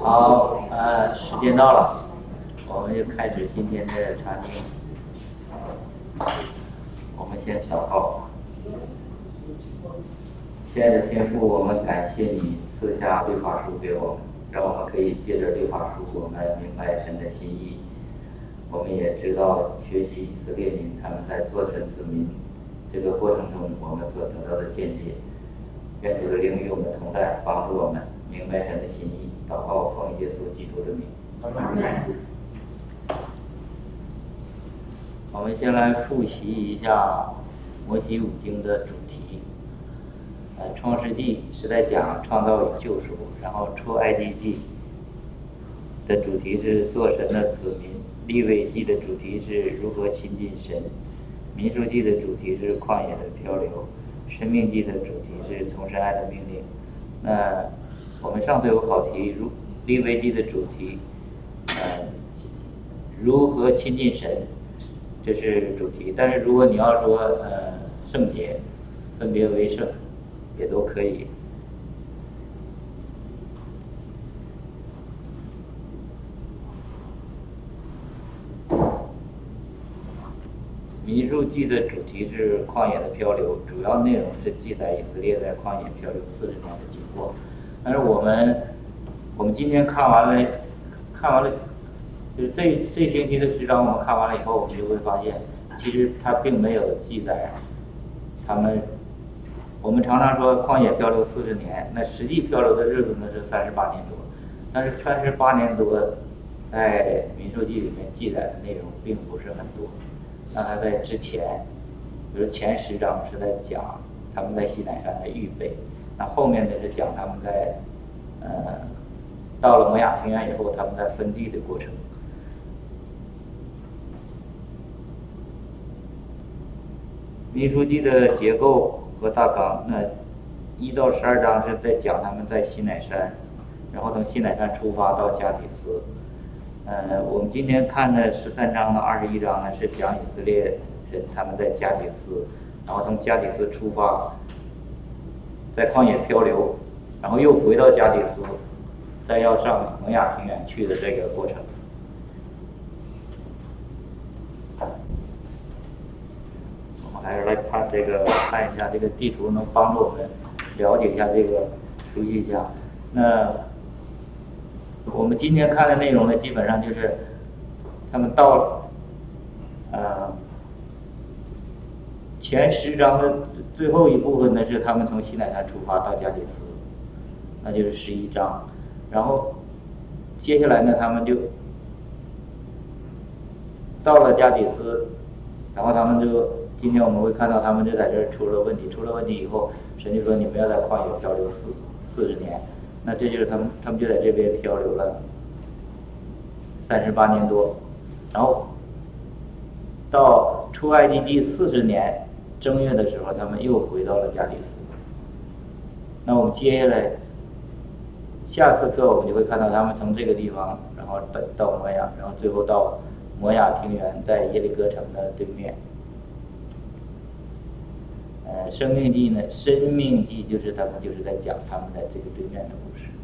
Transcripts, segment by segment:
好，时间到了，我们就开始今天的查经。我们先祷告。亲爱的天父，我们感谢你赐下律法书给我们，让我们可以借着律法书，我们明白神的心意。我们也知道学习以色列民他们在做神子民这个过程中，我们所得到的见解。愿主的灵与我们同在，帮助我们明白神的心意。祷告奉耶稣基督的名。我们先来复习一下摩西五经的主题。创世纪是在讲创造与救赎，然后出埃及记的主题是做神的子民，利未记的主题是如何亲近神，民数记的主题是旷野的漂流，生命记的主题是从神爱的命令。那我们上次有考题，利未记的主题如何亲近神，这是主题。但是如果你要说圣洁，分别为圣，也都可以。民数记的主题是旷野的漂流，主要内容是记载以色列在旷野漂流40年的经过。但是我们今天看完了，就是这星期的10章我们看完了以后，我们就会发现，其实它并没有记载他们。我们常常说旷野漂流40年，那实际漂流的日子呢是38年多，但是38年多在民数记里面记载的内容并不是很多。那他在之前，比如前10章是在讲他们在西乃山的预备，那后面呢是讲他们在到了摩亚平原以后他们在分地的过程。民数记的结构和大纲，那1到12章是在讲他们在西乃山，然后从西乃山出发到加底斯。我们今天看的13章到21章呢，是讲以色列人他们在加底斯，然后从加底斯出发，在旷野漂流，然后又回到加底斯，再要上摩亚平原去的这个过程。我们还是来看一下这个地图，能帮助我们了解一下这个，熟悉一下。那我们今天看的内容呢，基本上就是他们到前10章的最后一部分呢，是他们从西乃山出发到加底斯，那就是11章。然后接下来呢，他们就到了加底斯，然后他们就今天我们会看到他们就在这儿出了问题以后，神就说你们要在旷野漂流40年。那这就是他们就在这边漂流了38年多，然后到出埃及记40年正月的时候，他们又回到了加底斯。那我们接下来下次课我们就会看到他们从这个地方，然后到摩亚，然后最后到摩亚平原，在耶利哥城的对面。生命记就是他们就是在讲他们在这个对面的故事。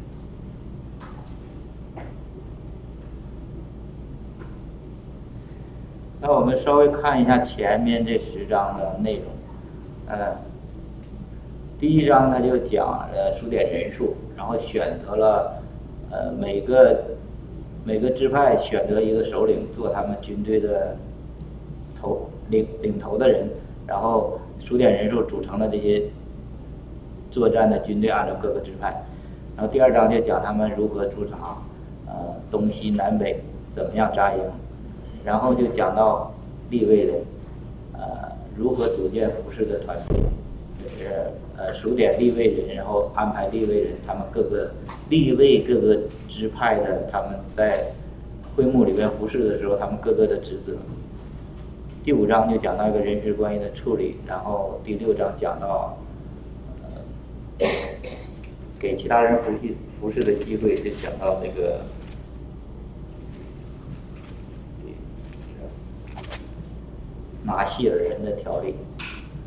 那我们稍微看一下前面这10章的内容。第1章他就讲数点人数，然后选择了每个支派选择一个首领做他们军队的领头的人，然后数点人数组成了这些作战的军队，按照各个支派。然后第2章就讲他们如何驻扎，东西南北怎么样扎营，然后就讲到利未人如何组建服侍的团队，就是数点利未人，然后安排利未人他们各个支派的他们在会幕里边服侍的时候他们各个的职责。第5章就讲到一个人事关系的处理，然后第6章讲到给其他人服侍的机会，就讲到这个拿细尔人的条例。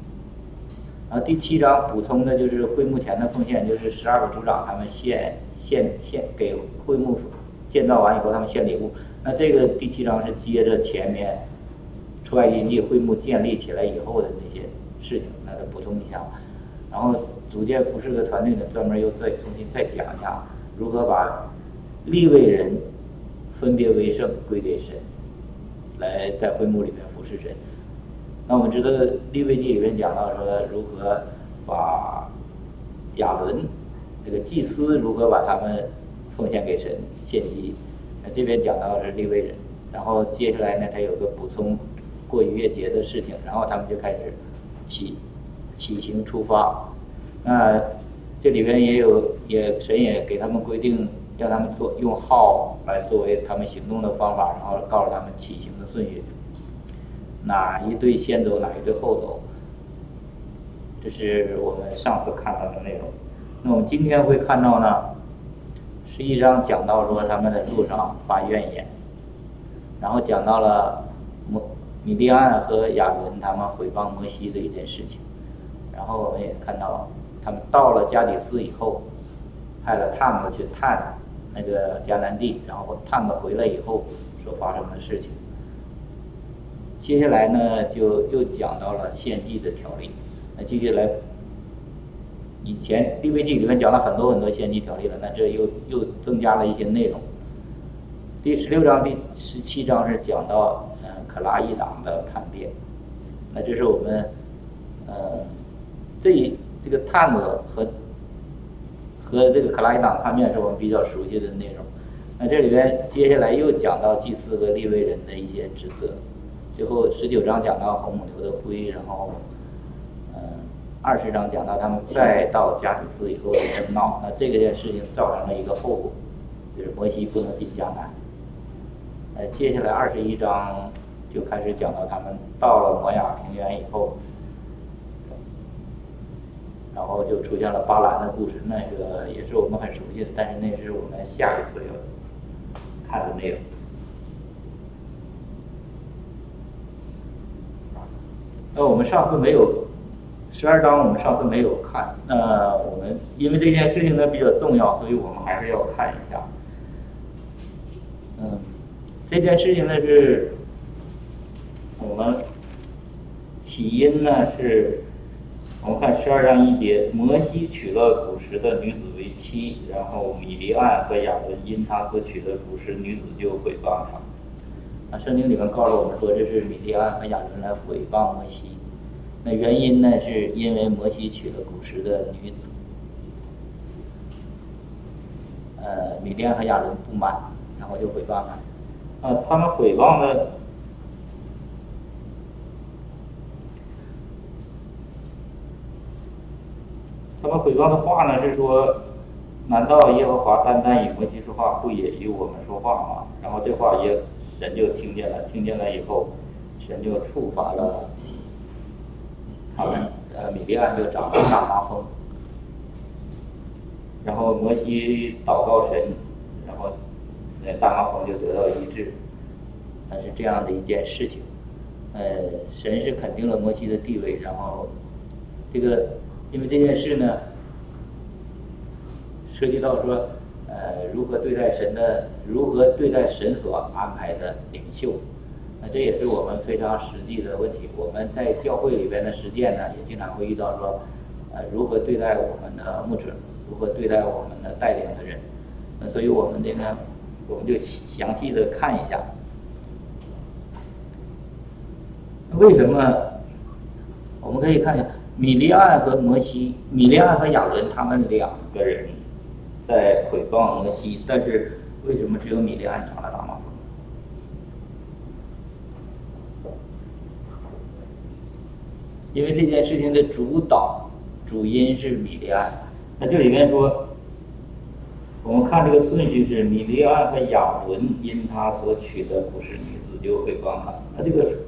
然后第7章补充的就是会幕前的奉献，就是12个族长他们献给会幕建造完以后，他们献礼物。那这个第7章是接着前面出埃及记会幕建立起来以后的那些事情，那再补充一下。然后组建服饰的团队呢，专门又重新再讲一下如何把利未人分别为圣归给神，来在会幕里面服侍神。那我们知道利未记里面讲到说如何把亚伦这个祭司如何把他们奉献给神献祭，那这边讲到的是利未人。然后接下来呢，他有个补充过逾越节的事情，然后他们就开始起行出发。那这里边神也给他们规定，让他们用号来作为他们行动的方法，然后告诉他们起行的顺序，哪一队先走，哪一队后走。这是我们上次看到的内容。那我们今天会看到呢，11章讲到说他们在路上发怨言，然后讲到了米利暗和亚伦他们毁谤摩西的一件事情，然后我们也看到他们到了加底斯以后，派了探子去探那个迦南地，然后探子回来以后所发生的事情。接下来呢，就又讲到了献祭的条例。那接下来，以前利未记里面讲了很多献祭条例了，那这又增加了一些内容。第16章、第17章是讲到可拉一党的叛变。那这是我们这个探子和这个可拉一党叛变是我们比较熟悉的内容。那这里边接下来又讲到祭司和利未人的一些职责。最后19章讲到红母牛的灰，然后20章讲到他们再到加底斯以后的争闹。那这件事情造成了一个后果，就是摩西不能进迦南。接下来21章就开始讲到他们到了摩亚平原以后，然后就出现了巴兰的故事，那个也是我们很熟悉的，但是那是我们下一次要看的内容。那我们上次没有12章，我们上次没有看。我们因为这件事情呢比较重要，所以我们还是要看一下。这件事情呢是我们起因呢是，我们看12章1节，摩西娶了古时的女子为妻，然后米利暗和亚伦因他所娶的古时女子就毁谤他。那圣经里面告诉我们说，这是米利暗和亚伦来毁谤摩西。那原因呢，是因为摩西娶了古时的女子。米利暗和亚伦不满，然后就毁谤他。他们毁谤的，话呢是说，难道耶和华单单与摩西说话，不也与我们说话吗？然后这话神就听见了以后，神就处罚了他们。米利暗就长了大麻风，然后摩西祷告神，然后大麻风就得到医治。那是这样的一件事情。神是肯定了摩西的地位，然后因为这件事呢，涉及到说，如何对待神所安排的领袖。那这也是我们非常实际的问题。我们在教会里边的实践呢，也经常会遇到说，如何对待我们的牧者，如何对待我们的带领的人。所以我们就详细的看一下，为什么？我们可以看一下米利暗和亚伦他们2个人在毁谤摩西，但是为什么只有米利暗长了大麻风？因为这件事情的主因是米利暗。那这里面说，我们看这个顺序是米利暗和亚伦因他所娶的不是女子就毁谤他。那这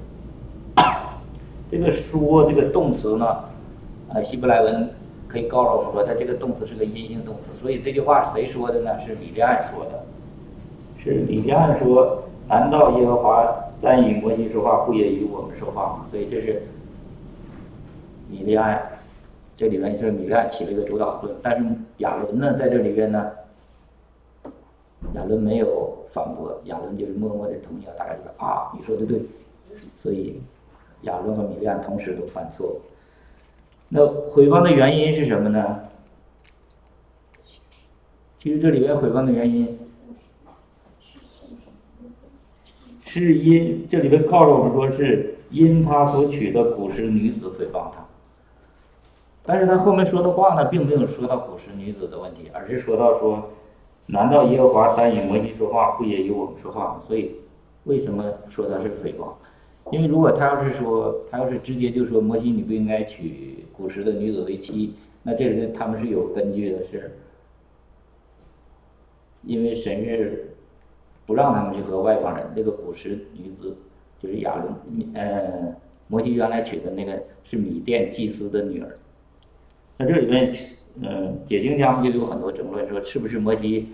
个说这个动词呢，希伯来文可以告诉我们说，它这个动词是个阴性动词，所以这句话谁说的呢？是米利暗说的。是米利暗说：“难道耶和华单与摩西说话，不也与我们说话吗？”所以这是米利暗，这里面是米利暗起了一个主导作用。但是亚伦呢，在这里边呢， 亚伦没有反驳，亚伦就是默默的同意了，大概就是啊，你说的对。所以亚伦和米利暗同时都犯错误。那毁谤的原因是什么呢？其实这里面毁谤的原因是因这里边告诉我们说是因他所娶的古时女子诽谤他，但是他后面说的话呢，并没有说到古时女子的问题，而是说到说，难道耶和华单与摩西说话，不也与我们说话吗？所以为什么说他是诽谤？因为如果他要是直接就说摩西你不应该娶古时的女子为妻，那这里他们是有根据的，是因为神是不让他们去和外邦人。这个古时女子就是亚伦，摩西原来娶的那个是米甸祭司的女儿。那这里面，解经家们就有很多争论，说是不是摩西，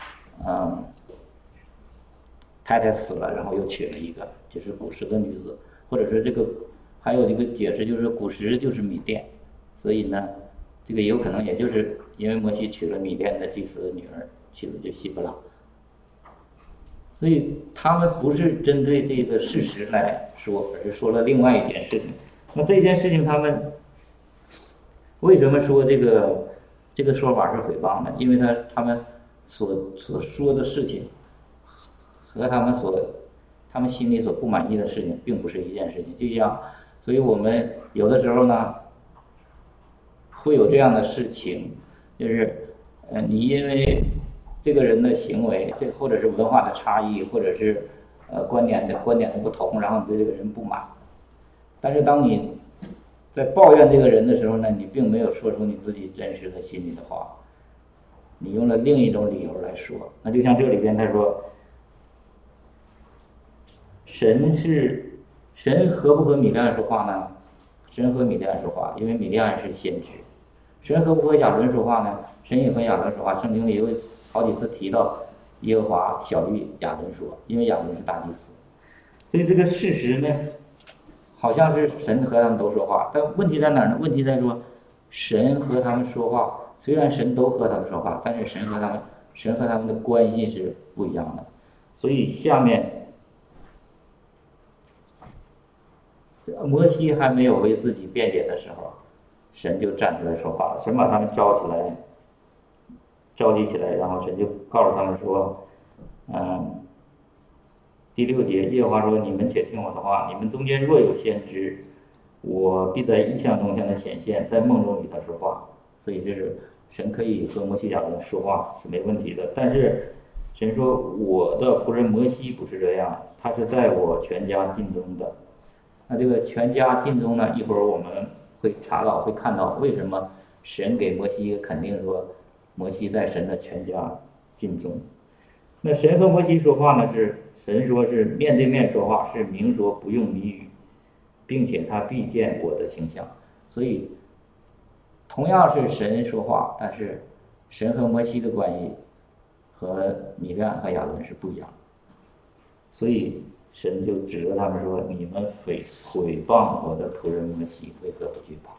太太死了，然后又娶了一个就是古时的女子，或者是这个还有一个解释就是古时就是米甸，所以呢，这个也有可能也就是因为摩西娶了米甸的祭司的女儿，妻子就希伯拉，所以他们不是针对这个事实来说，而是说了另外一件事情。那这件事情他们为什么说这个说法是诽谤呢？因为他们所说的事情和他们心里所不满意的事情并不是一件事情，就像，所以我们有的时候呢会有这样的事情，就是你因为这个人的行为，这或者是文化的差异，或者是观点的不同，然后你对这个人不满，但是当你在抱怨这个人的时候呢，你并没有说出你自己真实的心里的话，你用了另一种理由来说。那就像这里边他说，神和不和米利暗说话呢？神和米利暗说话，因为米利暗是先知。神和不和亚伦说话呢？神也和亚伦说话。圣经里有好几次提到耶和华小于亚伦说，因为亚伦是大祭司。所以这个事实呢，好像是神和他们都说话，但问题在哪儿呢？问题在说，神和他们说话，虽然神都和他们说话，但是神和他们的关系是不一样的。所以下面摩西还没有为自己辩解的时候，神就站出来说话了。神把他们召集起来，然后神就告诉他们说，第6节，耶和华说：“你们且听我的话，你们中间若有先知，我必在异象中向他显现，在梦中与他说话。”所以这是神可以和摩西亚伦说话是没问题的。但是神说：“我的仆人摩西不是这样，他是在我全家尽忠的。”那这个全家尽忠呢，一会儿我们会看到为什么神给摩西一个肯定，说摩西在神的全家尽忠。那神和摩西说话呢，是神说是面对面说话，是明说不用谜语，并且他必见我的形象。所以同样是神说话，但是神和摩西的关系和米利暗和亚伦是不一样的。所以神就指着他们说：“你们毁谤我的仆人摩西，为何不惧怕？”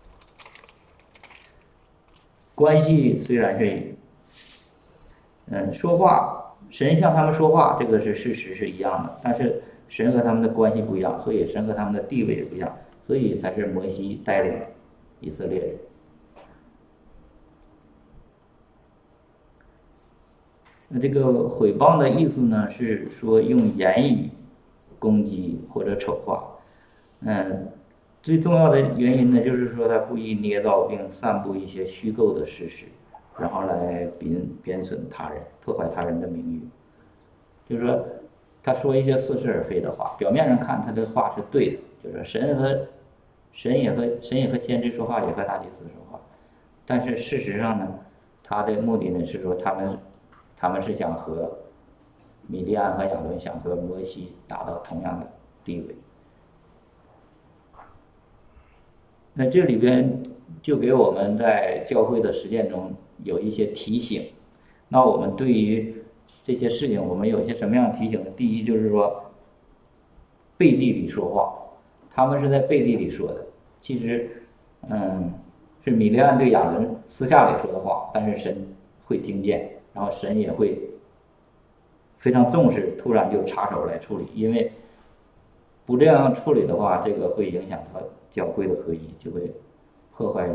关系虽然是说话，神向他们说话，这个是事实是一样的，但是神和他们的关系不一样，所以神和他们的地位也不一样，所以才是摩西带领以色列人。那这个毁谤的意思呢，是说用言语攻击或者丑化。最重要的原因呢，就是说他故意捏造并散布一些虚构的事实，然后来贬损他人，破坏他人的名誉。就是说，他说一些似是而非的话，表面上看他的话是对的，就是神也和先知说话，也和大祭司说话，但是事实上呢，他的目的呢是说他们是想和米利暗和亚伦想和摩西达到同样的地位。那这里边就给我们在教会的实践中有一些提醒。那我们对于这些事情，我们有一些什么样的提醒呢？第一就是说，背地里说话，他们是在背地里说的。其实，是米利暗对亚伦私下里说的话，但是神会听见，然后神也会非常重视，突然就插手来处理，因为不这样处理的话，这个会影响到教会的合一，就会破坏，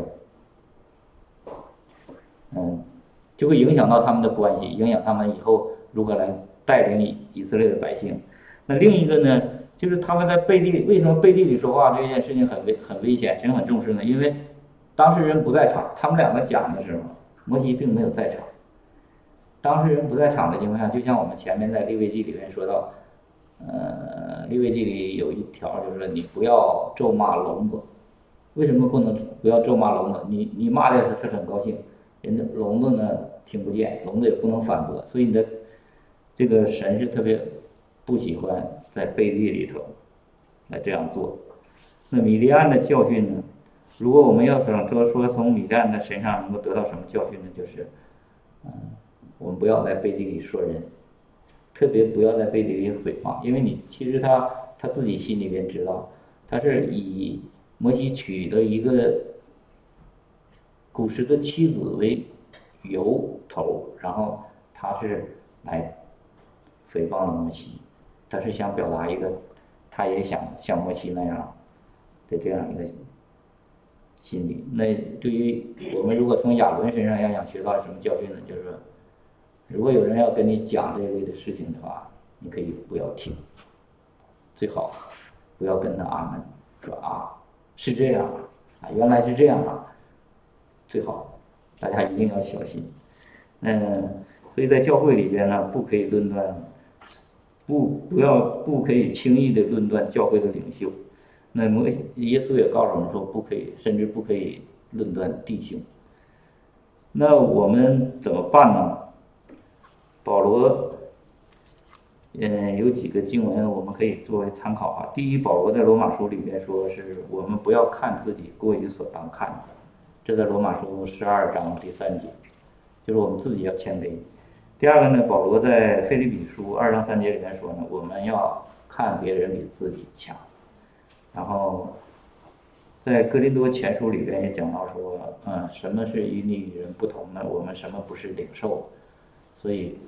就会影响到他们的关系，影响他们以后如何来带领以色列的百姓。那另一个呢，就是他们在背地里，为什么背地里说话这件事情很危险，神很重视呢？因为当事人不在场，他们两个讲的时候，摩西并没有在场。当事人不在场的情况下，就像我们前面在利未记里面说到，利未记里有一条就是你不要咒骂聋子。为什么不要咒骂聋子？你骂的是很高兴，人家聋子呢听不见，聋子也不能反驳，所以你的这个神是特别不喜欢在背地里头来这样做。那米利暗的教训呢？如果我们要想说从米利暗的身上能够得到什么教训呢？就是，我们不要在背地里说人，特别不要在背地里诽谤，因为你其实他自己心里边知道，他是以摩西娶的一个古时的妻子为由头，然后他是来诽谤了摩西，他是想表达一个，他也想像摩西那样的这样一个心理。那对于我们如果从亚伦身上要想学到什么教训呢？就是说，如果有人要跟你讲这类的事情的话，你可以不要听，最好不要跟他阿门，说啊是这样啊，原来是这样啊，最好大家一定要小心。所以在教会里边呢，不可以论断，不可以轻易的论断教会的领袖。那耶稣也告诉我们说，不可以，甚至不可以论断弟兄。那我们怎么办呢？保罗，有几个经文我们可以作为参考啊。第一，保罗在罗马书里面说，是我们不要看自己过于所当看的，这在罗马书12章第3节，就是我们自己要谦卑。第二个呢，保罗在腓立比书2章3节里面说呢，我们要看别人比自己强。然后在哥林多前书里边也讲到说，什么是与你与人不同呢？我们什么不是领受？所以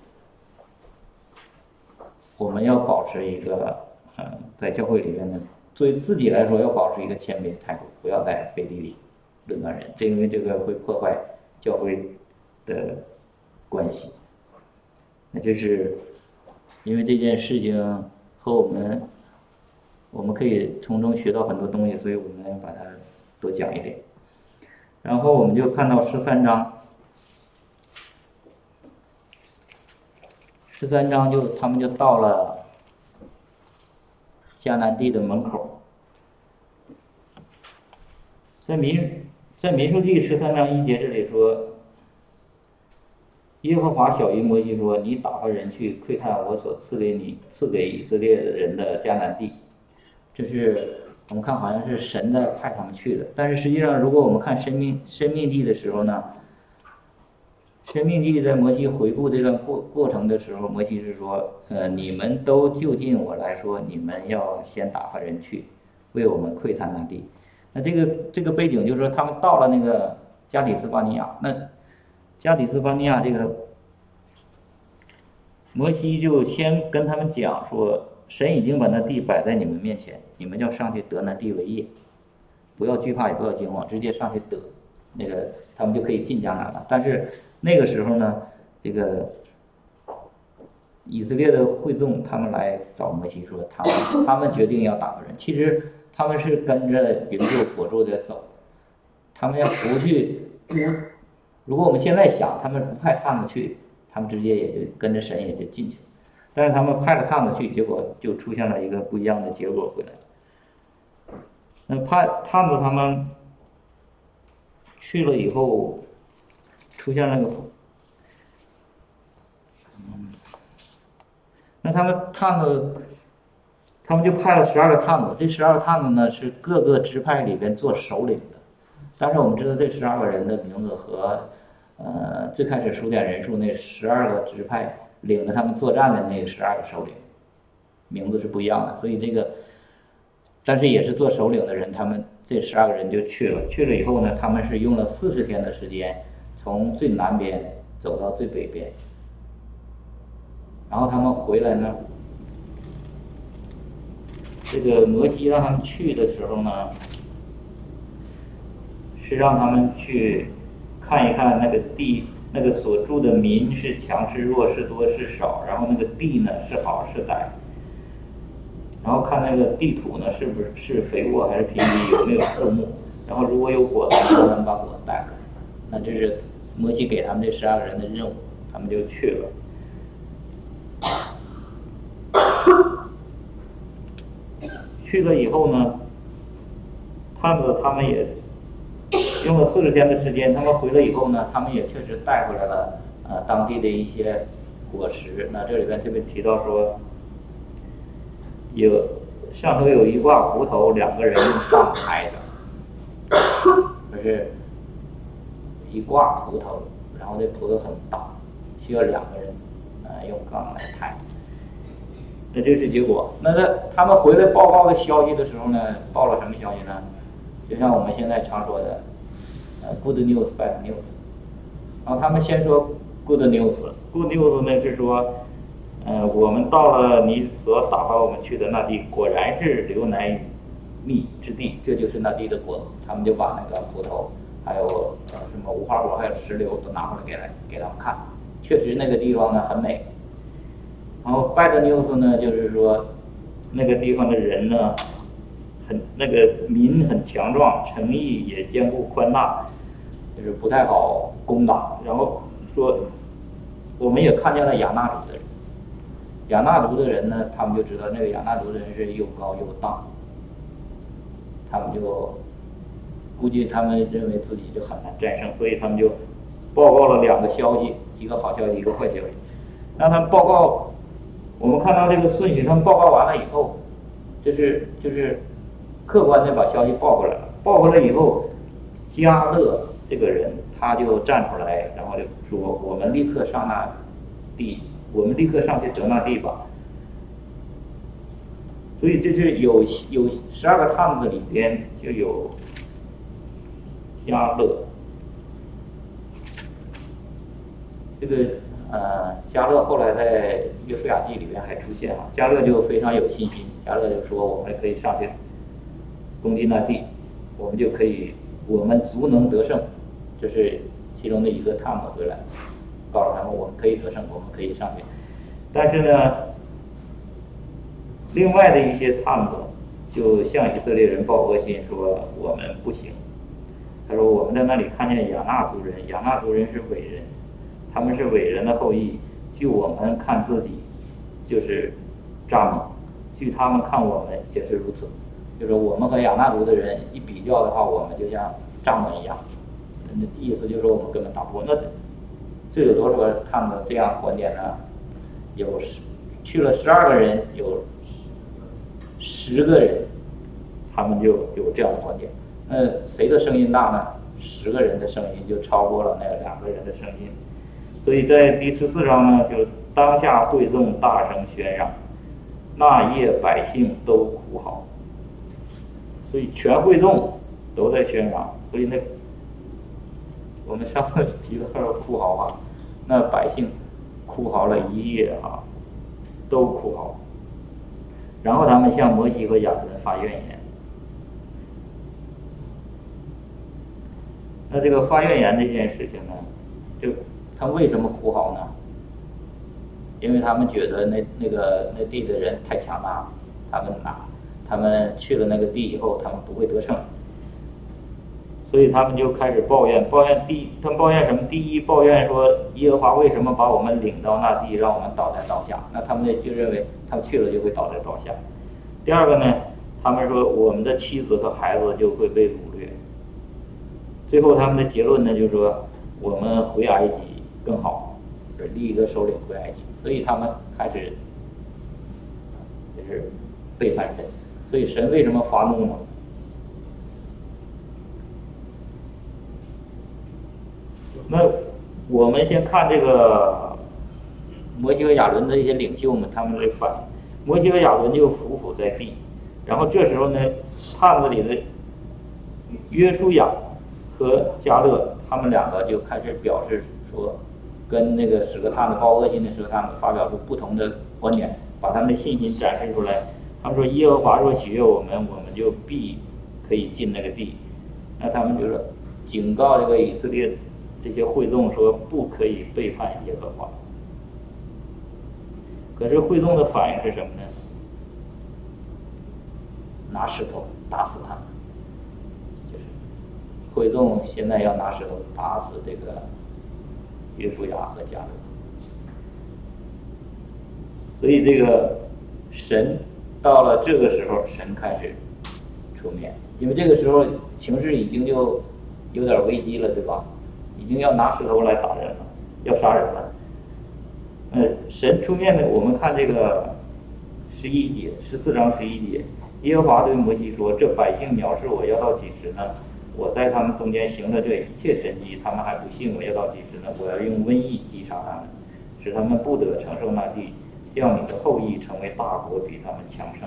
我们要保持一个，在教会里面呢，对自己来说要保持一个谦卑的态度，不要在背地里论断人，因为这个会破坏教会的关系。那就是因为这件事情和我们可以从中学到很多东西，所以我们把它多讲一点。然后我们就看到13章，13章他们就到了迦南地的门口。在民数记13章1节这里说，耶和华晓谕摩西说，你打发人去窥探我所赐给以色列人的迦南地。这是我们看好像是神的派他们去的，但是实际上如果我们看申命记的时候呢，申命记在摩西回顾这段过程的时候，摩西是说，你们都就近我来说，你们要先打发人去为我们窥探那地。那这个背景就是说，他们到了那个加底斯巴尼亚，那加底斯巴尼亚这个摩西就先跟他们讲说，神已经把那地摆在你们面前，你们要上去得那地为业，不要惧怕也不要惊慌，直接上去得，那个他们就可以进迦南了。但是那个时候呢，这个以色列的会众他们来找摩西说，他们决定要打发人，其实他们是跟着云柱火柱的走，他们要不去如果我们现在想，他们不派探子去，他们直接也就跟着神也就进去了。但是他们派了探子去，结果就出现了一个不一样的结果回来。那探子他们去了以后，出现了个，那他们就派了12个探子，这12个探子呢是各个支派里边做首领的。但是我们知道这12个人的名字和最开始数点人数那12个支派领着他们作战的那12个首领名字是不一样的，所以但是也是做首领的人，他们这12个人就去了以后呢，他们是用了40天的时间从最南边走到最北边。 然后他们回来呢，这个摩西让他们去的时候呢，是让他们去看一看那个地，那个所住的民是强是弱，是多是少，然后那个地呢是好是歹，然后看那个地土呢是不是肥沃还是贫瘠，有没有树木，然后如果有果子，他们把果子带回来。那这是摩西给他们这12个人的任务，他们就去了。去了以后呢，他们也用了40天的时间，他们回来以后呢，他们也确实带回来了当地的一些果实。那这里边特别提到说，上头有一挂葡萄，2个人用杠抬着，就是一挂葡萄，然后这葡萄很大，需要2个人用杠来抬。那这是结果。那他们回来报告的消息的时候呢，报了什么消息呢？就像我们现在常说的good news bad news。然后他们先说 good news。good news 呢是说我们到了你所打发我们去的那地，果然是流奶与蜜之地，这就是那地的果子。他们就把那个葡萄还有什么无花果还有石榴都拿回来给他们看，确实那个地方呢很美。然后 bad news 呢就是说那个地方的人呢那个民很强壮，诚意也坚固宽大，就是不太好攻打。然后说我们也看见了亚纳族的人，亚纳族的人呢，他们就知道那个亚纳族的人是又高又大，他们就估计他们认为自己就很难战胜，所以他们就报告了2个消息，一个好消息，一个坏消息。那他们报告，我们看到这个顺序，他们报告完了以后，就是客观的把消息报回来了。报回来以后，迦勒这个人他就站出来，然后就说：“我们立刻上那地，我们立刻上去得那地吧。”所以这是有12个探子里边就有迦勒。这个迦勒后来在约书亚记里面还出现啊，迦勒就非常有信心，迦勒就说我们可以上去攻击那地，我们足能得胜。这是其中的一个探子回来，告诉他们我们可以得胜，我们可以上去。但是呢，另外的一些探子就向以色列人报恶信，说我们不行。他说我们在那里看见亚纳族人，亚纳族人是伟人，他们是伟人的后裔，据我们看自己就是蚱蜢，据他们看我们也是如此。就是我们和亚纳族的人一比较的话，我们就像蚱蜢一样。意思就是说我们根本打不过。那这有多少个探子这样观点呢？去了12个人，有10个人，他们就有这样的观点。那谁的声音大呢？10个人的声音就超过了那2个人的声音。所以在第14章呢，就当下会众大声喧嚷，那夜百姓都哭嚎。所以全会众都在喧嚷，所以我们上次提到哭嚎啊，那百姓哭嚎了一夜啊，都哭嚎。然后他们向摩西和亚伦发怨言。那这个发怨言这件事情呢，就他们为什么哭嚎呢？因为他们觉得那地的人太强大了，他们去了那个地以后，他们不会得胜，所以他们就开始抱怨。他们抱怨什么？第一，抱怨说耶和华为什么把我们领到那地，让我们倒在刀下？那他们就认为他们去了就会倒在刀下。第二个呢，他们说我们的妻子和孩子就会被掳掠。最后他们的结论呢，就是说我们回埃及更好，立一个首领回埃及。所以他们开始就是背叛神。所以神为什么发怒呢？那我们先看这个摩西和亚伦的一些领袖们，他们的反应。摩西和亚伦就匍匐在地，然后这时候呢，探子里的约书亚和迦勒，他们2个就开始表示说， 跟那个史可泰们，包括恶心的史可泰们发表出不同的观点，把他们的信心展示出来。他们说耶和华若喜悦我们，我们就必可以进那个地。那他们就说警告这个以色列这些会众说不可以背叛耶和华。可是会众的反应是什么呢？拿石头打死他们。就是会众现在要拿石头打死这个约书亚和迦勒。所以这个神到了这个时候，神开始出面，因为这个时候情势已经就有点危机了，对吧？已经要拿石头来打人了，要杀人了。神出面呢，我们看这个11节，14章11节，耶和华对摩西说：“这百姓藐视我，要到几时呢？我在他们中间行了这一切神迹，他们还不信我，要到几时呢？我要用瘟疫击杀他们，使他们不得承受那地，叫你的后裔成为大国，比他们强盛。”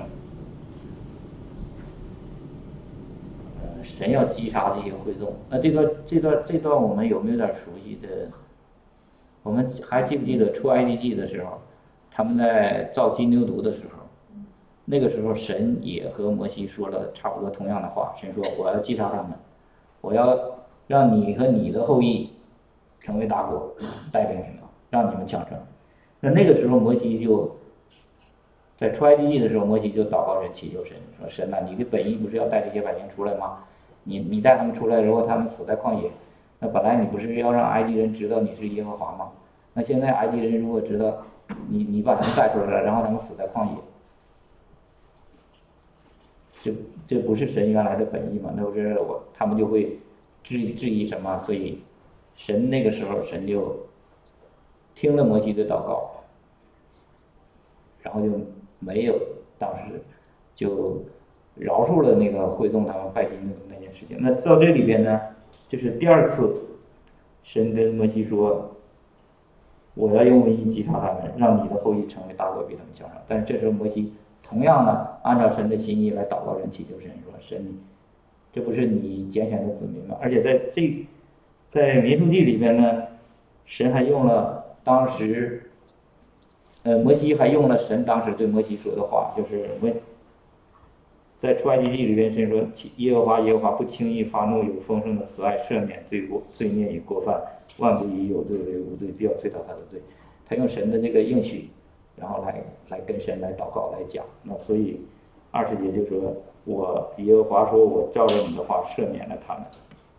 神要击杀这些会众。那这段我们有没有点熟悉的？我们还记不记得出埃及记的时候，他们在造金牛犊的时候，那个时候神也和摩西说了差不多同样的话。神说：“我要击杀他们，我要让你和你的后裔成为大国，带领你们，让你们强盛。”那个时候摩西就在出埃及记的时候，摩西就祷告神，祈求神说：“神呐，你的本意不是要带这些百姓出来吗？你带他们出来，如果他们死在旷野，那本来你不是要让埃及人知道你是耶和华吗？那现在埃及人如果知道你把他们带出来了，然后他们死在旷野，这不是神原来的本意吗？那不是他们就会质疑什么？所以神那个时候神就听了摩西的祷告，然后就没有当时就饶恕了那个会众他们拜金的那件事情。那到这里边呢，就是第二次神跟摩西说：“我要用瘟疫击杀他们，让你的后裔成为大国，比他们强盛。”但是这时候摩西同样呢，按照神的心意来祷告神，祈求神说：“神，这不是你拣选的子民吗？”而且在民数记里边呢，神还用了当时摩西还用了神当时对摩西说的话，就是在出埃及记里边，神说：“耶和华不轻易发怒，有丰盛的慈爱，赦免罪孽与过犯，万不以有罪为无罪，必要追讨他的罪。”他用神的这个应许，然后来跟神来祷告来讲。那所以20节就说：“我耶和华说，我照着你的话赦免了他们。”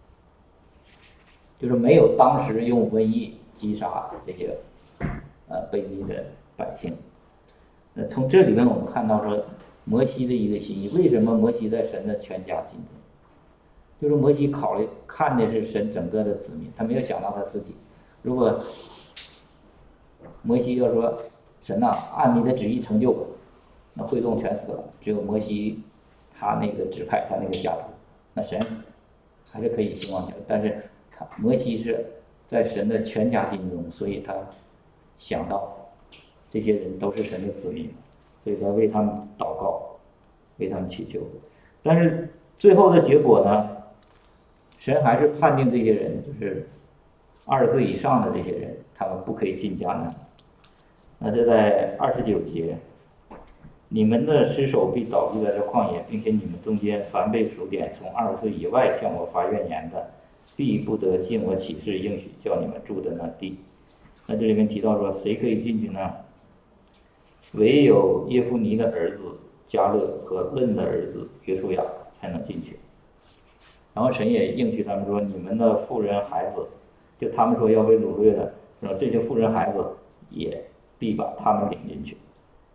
就是没有当时用瘟疫击杀这些悖逆的百姓。那从这里面我们看到说摩西的一个心意，为什么摩西在神的全家尽忠？就是摩西看的是神整个的子民，他没有想到他自己。如果摩西要说神呐，按你的旨意成就吧，那会众全死了，只有摩西他那个指派他那个家族，那神还是可以兴旺起来。但是摩西是在神的全家尽忠，所以他想到这些人都是神的子民，所以他为他们祷告，为他们祈求。但是最后的结果呢，神还是判定这些人，就是20岁以上的这些人，他们不可以进迦南。那这在29节，你们的尸首必倒闭在这旷野，并且你们中间凡被数点从20岁以外向我发怨言的，必不得进我启示应许叫你们住的那地。那这里面提到说，谁可以进去呢？唯有耶夫尼的儿子迦勒和嫩的儿子约书亚才能进去。然后神也应许他们说，你们的妇人孩子，就他们说要被掳掠的，说这些妇人孩子也必把他们领进去。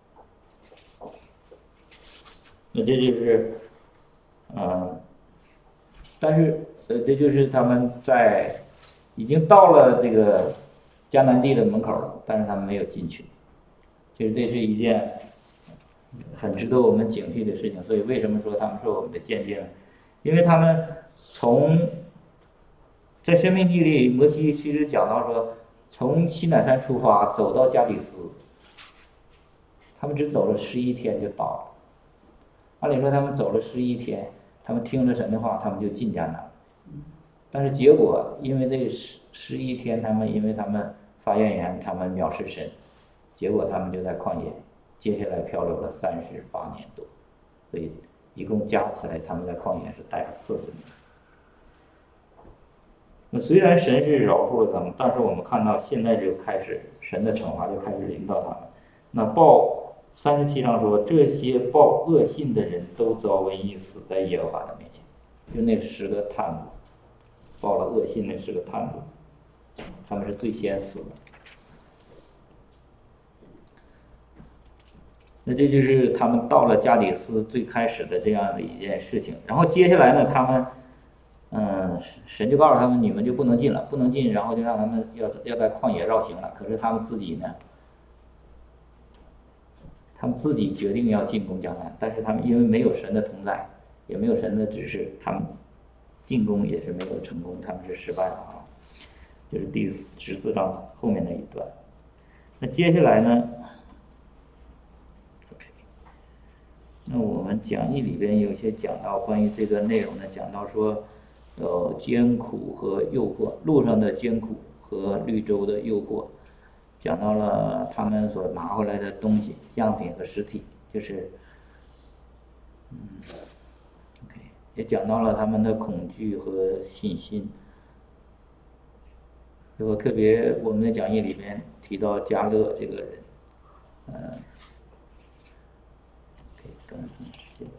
那这就是但是这就是他们在已经到了这个迦南地的门口了，但是他们没有进去。其实这是一件很值得我们警惕的事情。所以为什么说他们是我们的鉴定？因为他们在申命记里，摩西其实讲到说，从西乃山出发走到加里斯，他们只走了11天就到了。按理说他们走了11天，他们听了神的话，他们就进迦南。但是结果因为这11天，因为他们发怨言，他们藐视神，结果他们就在旷野，接下来漂流了38年多，所以一共加起来他们在旷野是待了40年。那虽然神是饶恕了他们，但是我们看到现在就开始神的惩罚就开始临到他们。那37章说，这些报恶信的人都遭瘟疫，死在耶和华的面前。就那10个探子，报了恶信那10个探子，他们是最先死的。那这就是他们到了加底斯最开始的这样的一件事情。然后接下来呢，他们神就告诉他们，你们就不能进了，不能进，然后就让他们要在旷野绕行了。可是他们自己呢，他们自己决定要进攻迦南，但是他们因为没有神的同在，也没有神的指示，他们进攻也是没有成功，他们是失败了啊。就是第14章后面那一段。那接下来呢 ，OK， 那我们讲义里边有些讲到关于这个内容呢，讲到说，艰苦和诱惑，路上的艰苦和绿洲的诱惑，讲到了他们所拿回来的东西、样品和实体，就是，OK， 也讲到了他们的恐惧和信心。我特别我们的讲义里边提到加勒这个人，可以更新时间。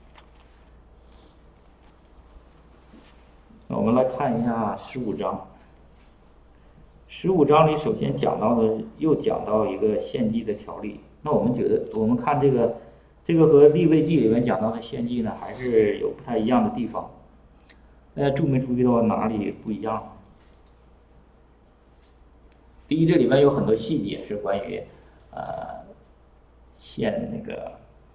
我们来看一下15章。15章里首先讲到的，又讲到一个献祭的条例。那我们觉得，我们看这个和利未记里面讲到的献祭呢，还是有不太一样的地方。大家注没注意到哪里不一样？第一，这里面有很多细节是关于献那个，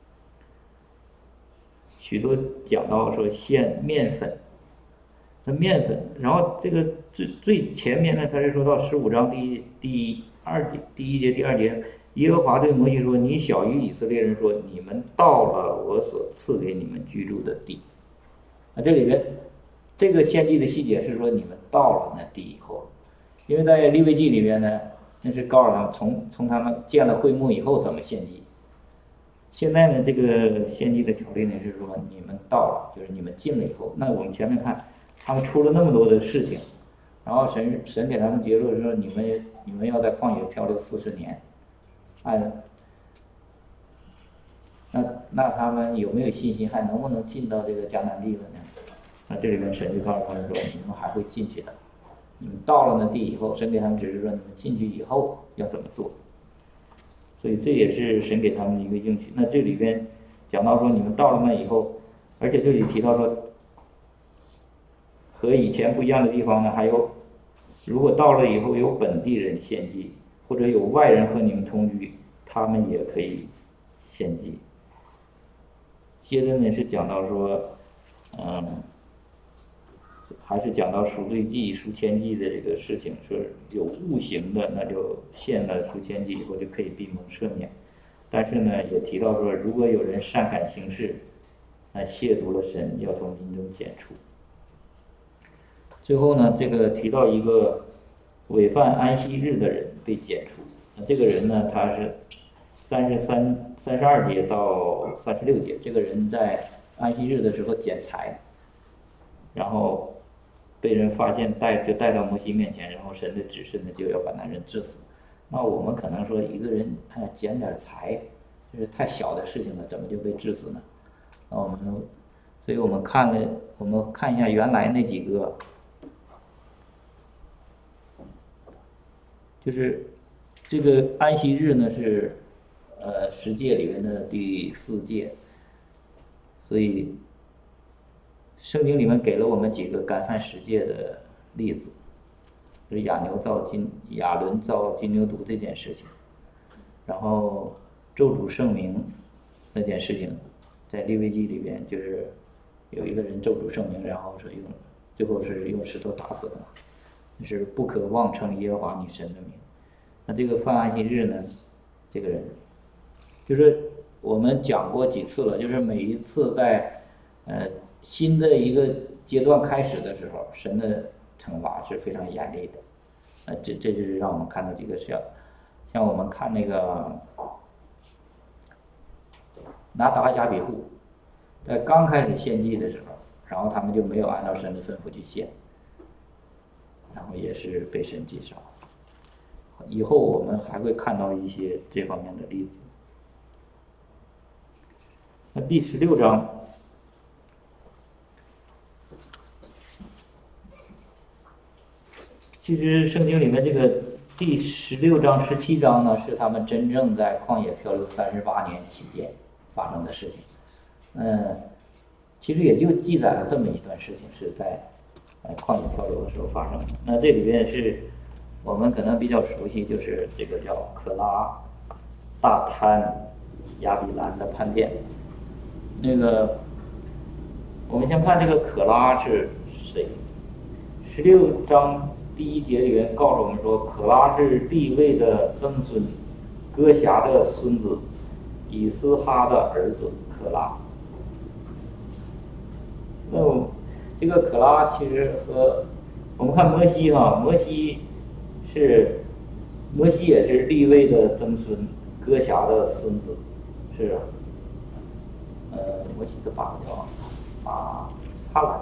许多讲到说献面粉，那面粉，然后这个最前面呢，他是说到15章第一节第2节，耶和华对摩西说：“你小于以色列人说，你们到了我所赐给你们居住的地。”那这里边这个献祭的细节是说你们到了那地以后。因为在利未记里面呢，那是告诉他们从他们建了会幕以后怎么献祭。现在呢，这个献祭的条例呢是说你们到了，就是你们进了以后。那我们前面看，他们出了那么多的事情，然后神给他们结论说你们要在旷野漂流40年，那他们有没有信心，还能不能进到这个迦南地了呢？那这里面神就告诉他们说，你们还会进去的。你们到了那地以后，神给他们指示说你们进去以后要怎么做，所以这也是神给他们的一个应许。那这里边讲到说你们到了那以后，而且这里提到说和以前不一样的地方呢，还有如果到了以后有本地人献祭，或者有外人和你们同居，他们也可以献祭。接着呢是讲到说还是讲到赎罪祭、赎愆祭的这个事情，说有误行的，那就献了赎愆祭以后就可以闭蒙赦免。但是呢，也提到说，如果有人擅敢行事，那亵渎了神，要从民中剪除。最后呢，这个提到一个违犯安息日的人被剪除。那这个人呢，他是32节到36节，这个人在安息日的时候捡柴，然后被人发现带到摩西面前，然后神的指示呢就要把那人治死。那我们可能说一个人捡点柴，这是太小的事情了，怎么就被治死呢？那所以我们看一下原来那几个，就是这个安息日呢是10诫里面的第4诫，所以圣经里面给了我们几个干犯10诫的例子，就是亚伦造金牛犊这件事情，然后咒诅圣名那件事情，在利未记里边就是有一个人咒诅圣名，然后最后是用石头打死的，就是不可妄称耶和华你神的名。那这个犯安息日呢，这个人就是我们讲过几次了，就是每一次在新的一个阶段开始的时候，神的惩罚是非常严厉的。 这就是让我们看到几个像我们看那个拿达雅比户，在刚开始献祭的时候，然后他们就没有按照神的吩咐去献，然后也是被神击杀。以后我们还会看到一些这方面的例子。那第16章，其实圣经里面这个第16章、17章呢，是他们真正在旷野漂流38年期间发生的事情。其实也就记载了这么一段事情，是在旷野漂流的时候发生的。那这里边是我们可能比较熟悉，就是这个叫可拉、大滩、亚比兰的叛变。那个，我们先看这个可拉是谁。16章第1节里面告诉我们说，可拉是利未的曾孙，哥辖的孙子，以斯哈的儿子可拉。那这个可拉其实和我们看摩西摩西也是利未的曾孙，哥辖的孙子，是摩西的爸爸叫哈兰，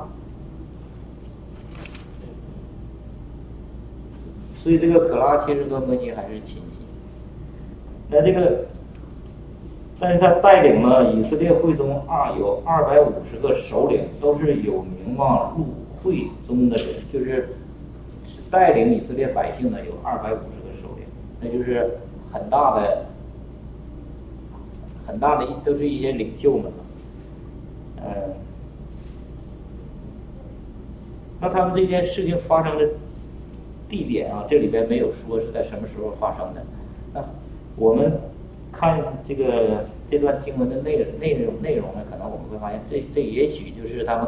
所以这个可拉其实和摩西还是亲戚。那这个，但是他带领了以色列会中有250个首领，都是有名望入会中的人，就是带领以色列百姓的有250个首领，那就是很大的都是一些领袖们。那他们这件事情发生的地点这里边没有说是在什么时候发生的。那我们看这段经文的内容呢，可能我们会发现，这也许就是他们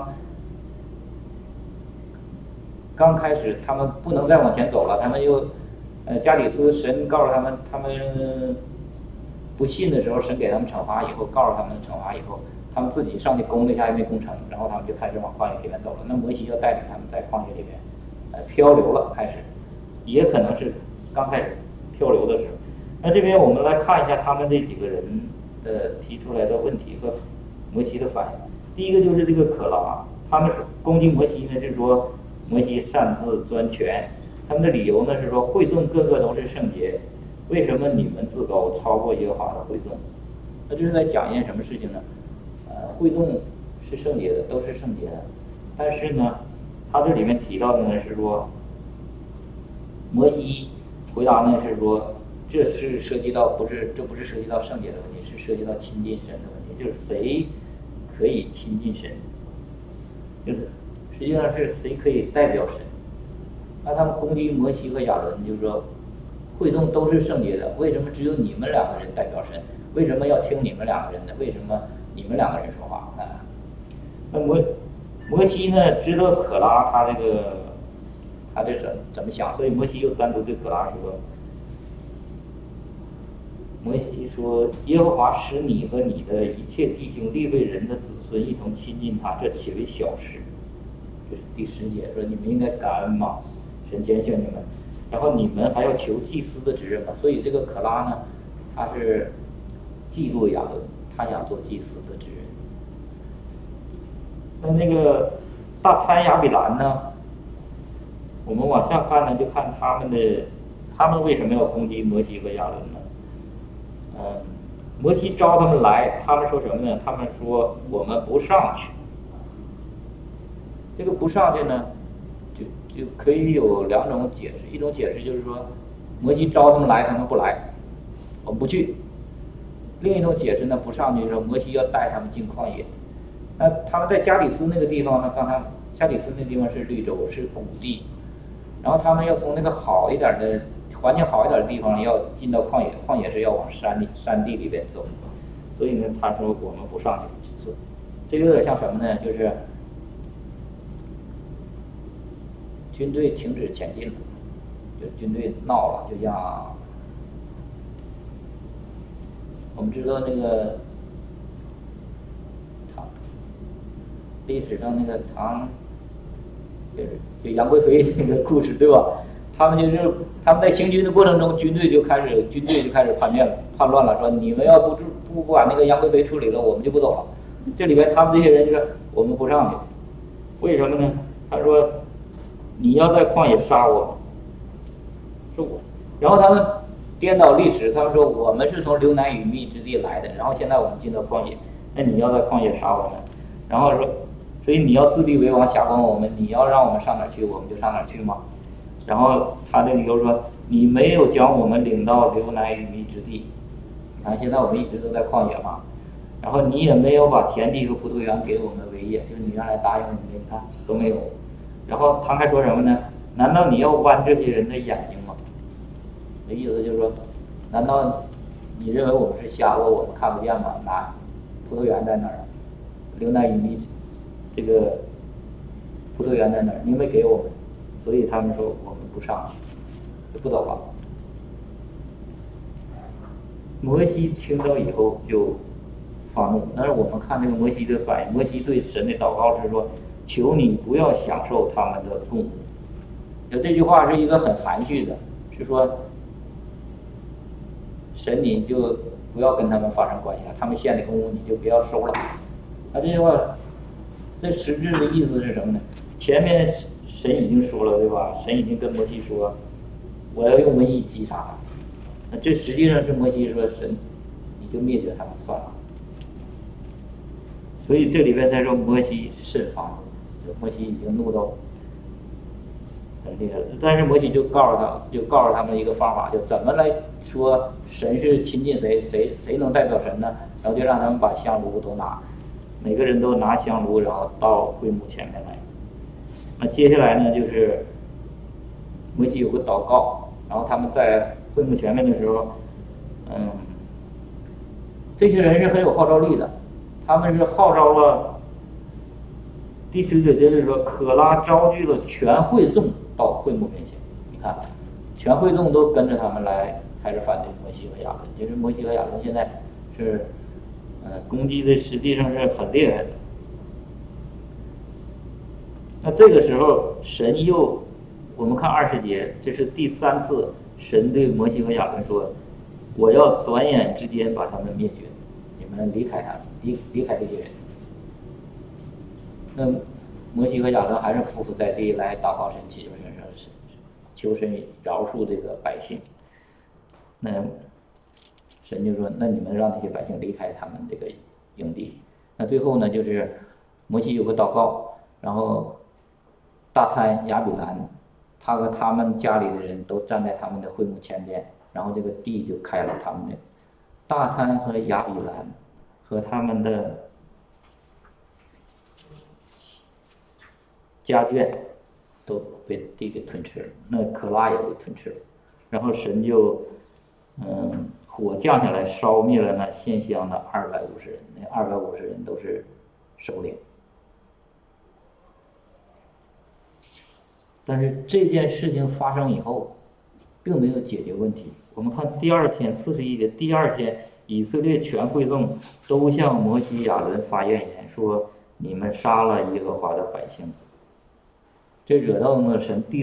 刚开始，他们不能再往前走了，他们又加里斯神告诉他们不信的时候，神给他们惩罚以后，告诉他们惩罚以后，他们自己上去攻了一下也没攻成，然后他们就开始往旷野里面走了。那摩西要带领他们在旷野里面漂流了，开始也可能是刚开始漂流的时候。那这边我们来看一下他们这几个人的提出来的问题和摩西的反应。第一个就是这个可拉，他们攻击摩西呢，是说摩西擅自专权，他们的理由呢是说会众个个都是圣洁，为什么你们自高超过耶和华的会众？那就是在讲一件什么事情呢？会众是圣洁的，都是圣洁的，但是呢，他这里面提到的呢是说，摩西回答呢是说，这是涉及到这不是涉及到圣洁的问题，是涉及到亲近神的问题，就是谁可以亲近神，就是实际上是谁可以代表神。那他们攻击摩西和亚伦，就是说会众都是圣洁的，为什么只有你们2个人代表神？为什么要听你们2个人的？为什么你们2个人说话？那摩西呢，知道可拉他这怎么想，所以摩西又单独对可拉说，摩西说，耶和华使你和你的一切弟兄利未人的子孙一同亲近他，这岂为小事？这是第10节说，你们应该感恩嘛，神拣选你们，然后你们还要求祭司的职任嘛。所以这个可拉呢，他是嫉妒亚伦，他想做祭司的职任。那个大滩亚比兰呢，我们往下看呢，就看他们为什么要攻击摩西和亚伦呢？摩西招他们来，他们说什么呢？他们说我们不上去。这个不上去呢，就可以有2种解释。一种解释就是说，摩西招他们来，他们不来，我们不去。另一种解释呢，不上去说摩西要带他们进旷野。那他们在加里斯那个地方呢，刚才加里斯那个地方是绿洲，是谷地，然后他们要从那个好一点的环境好一点的地方要进到旷野，旷野是要往山地里边走，所以呢，他说我们不上去。这个有点像什么呢？就是军队停止前进了，就军队闹了，就像我们知道那个历史上那个就杨贵妃那个故事，对吧？ 他们在行军的过程中，军队就开始叛乱了，说你们要不把那个杨贵妃处理了，我们就不走了。这里边他们这些人就说我们不上去，为什么呢？他说你要在旷野杀我，是我。然后他们颠倒历史，他们说我们是从流奶与蜜之地来的，然后现在我们进到旷野，那你要在旷野杀我们，然后说，所以你要自立为王，辖管我们，你要让我们上哪儿去，我们就上哪儿去嘛。然后他的理由说，你没有将我们领到流奶与蜜之地，你看现在我们一直都在旷野嘛，然后你也没有把田地和葡萄园给我们为业，就是你原来答应我们的，你看都没有。然后他还说什么呢？难道你要剜这些人的眼睛吗？这意思就是说，难道你认为我们是瞎子，我们看不见吗？哪葡萄园在哪儿？流奶与蜜这个葡萄园在哪儿？你没给我们，所以他们说我们不上去，就不走了。摩西听到以后就发怒，但是我们看这个摩西的反应，摩西对神的祷告是说：求你不要享受他们的供物。这句话是一个很含蓄的，是说神你就不要跟他们发生关系了，他们献的供物你就不要收了。这句话，这实质的意思是什么呢？前面神已经说了，对吧？神已经跟摩西说，我要用瘟疫击杀他。那这实际上是摩西说神，你就灭绝他们算了。所以这里边才说摩西甚发怒，摩西已经怒到很厉害了。但是摩西就告诉他们一个方法，就怎么来说神是亲近谁，谁能代表神呢？然后就让他们把香炉都拿，每个人都拿香炉，然后到会幕前面来。那接下来呢，就是摩西有个祷告，然后他们在会幕前面的时候，这些人是很有号召力的，他们是号召了第19节就是说，可拉招聚了全会众到会幕面前。你看，全会众都跟着他们来，开始反对摩西和亚伦。其实摩西和亚伦现在是，攻击的实际上是很厉害的。那这个时候，神又，我们看20节，这是第3次，神对摩西和亚伦说：“我要转眼之间把他们灭绝，你们离开他们，离开这些人。”那摩西和亚伦还是匍匐在地来祷告神，求神饶恕这个百姓。那神就说：“那你们让这些百姓离开他们这个营地。”那最后呢，就是摩西有个祷告，然后大滩亚比兰，他和他们家里的人都站在他们的会幕前边，然后这个地就开了，他们的大滩和亚比兰和他们的家眷都被地给吞吃了，那可拉也被吞吃了。然后神就火降下来烧灭了那献香的250人，那250人都是首领。但是这件事情发生以后，并没有解决问题。我们看第2天41节，第2天以色列全会众都向摩西亚伦发怨言，说：“你们杀了耶和华的百姓。”这惹到了神。第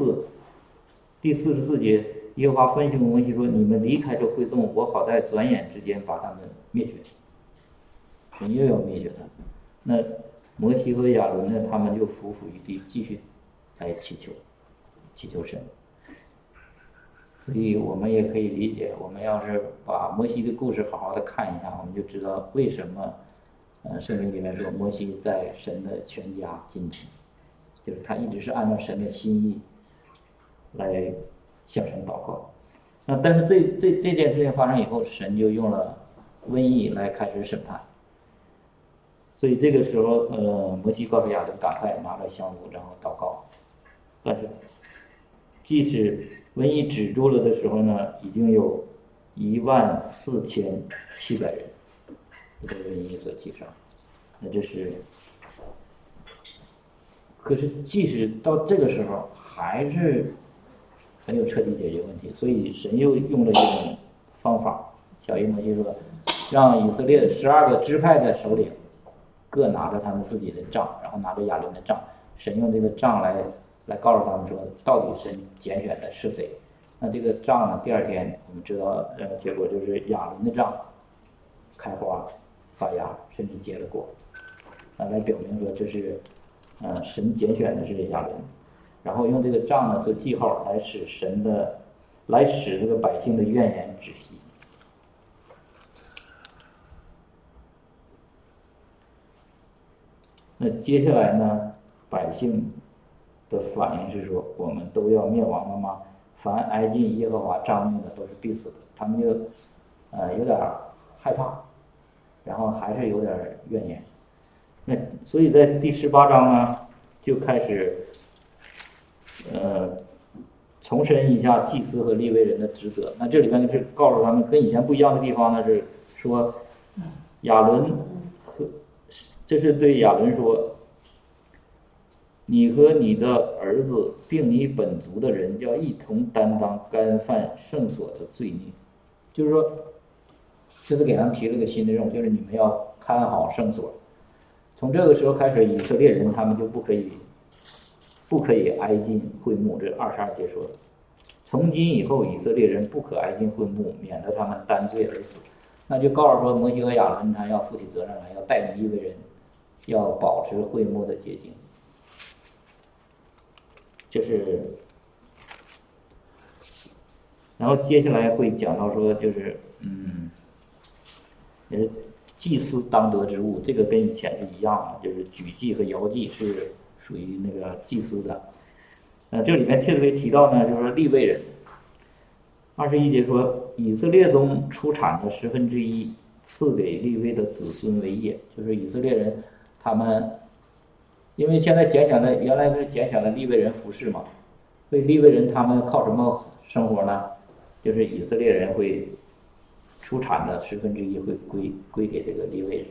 44节，耶和华吩咐摩西说：“你们离开这会众，我好在转眼之间把他们灭绝。”神又要灭绝他们。那摩西和亚伦呢，他们就伏于地，继续来祈求神。所以我们也可以理解，我们要是把摩西的故事好好的看一下，我们就知道为什么圣经里面说摩西在神的全家近前，就是他一直是按照神的心意来向神祷告。但是这件事情发生以后，神就用了瘟疫来开始审判。所以这个时候摩西告诉亚伦赶快拿着香炉然后祷告。但是即使瘟疫止住了的时候呢，已经有14700人被瘟疫所击杀。那这是，可是即使到这个时候还是没有彻底解决问题，所以神又用了一种方法。小于摩西说，让以色列12个支派的首领各拿着他们自己的杖，然后拿着亚伦的杖，神用这个杖来来告诉他们说到底神拣选的是谁。那这个杖呢，第二天我们知道，结果就是亚伦的杖开花发芽，甚至结了果，来表明说这是神拣选的是亚伦，然后用这个杖呢做记号，来使这个百姓的怨言止息。那接下来呢，百姓的反应是说，我们都要灭亡了吗？凡挨近耶和华帐幕的都是必死的。他们就有点害怕，然后还是有点怨言。那所以在第18章呢，就开始重申一下祭司和利未人的职责。那这里面就是告诉他们跟以前不一样的地方呢，是说亚伦这是对亚伦说，你和你的儿子并你本族的人要一同担当干犯圣所的罪孽。就是说，这次给他们提了个新的任务，就是你们要看好圣所。从这个时候开始，以色列人他们就不可以挨近会幕，这22节说的。从今以后，以色列人不可挨近会幕，免得他们担罪而死。那就告诉说，摩西和亚伦他要负起责任来，要带领利未人，要保持会幕的洁净。然后接下来会讲到说，就是祭司当得之物，这个跟以前是一样的，就是举祭和摇祭是属于那个祭司的。这里面特别提到呢，就是说利未人，21节说，以色列中出产的1/10赐给利未的子孙为业，就是以色列人他们，因为现在原来是拣选的利未人服侍嘛，所以利未人他们靠什么生活呢？就是以色列人会出产的1/10会归给这个利未人。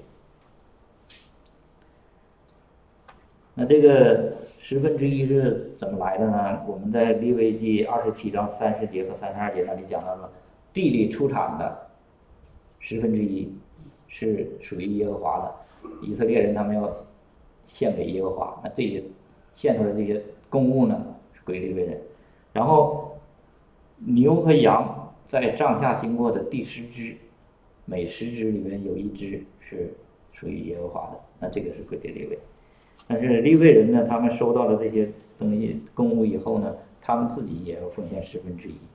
那这个1/10是怎么来的呢？我们在利未记27章30节和32节那里讲到了，地里出产的1/10是属于耶和华的，以色列人他们要献给耶和华。那这些献出来这些公物呢，是归利未人。然后牛和羊在帐下经过的第10只，每10只里面有1只是属于耶和华的，那这个是归给利未。但是利未人呢，他们收到了这些东西公物以后呢，他们自己也要奉献1/10。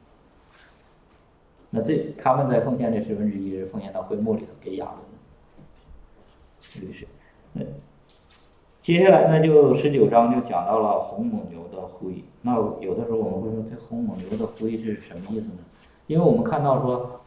那他们在奉献这1/10是奉献到会幕里头给亚伦律师。接下来呢，就19章就讲到了红母牛的灰。那有的时候我们会说，这红母牛的灰是什么意思呢？因为我们看到说，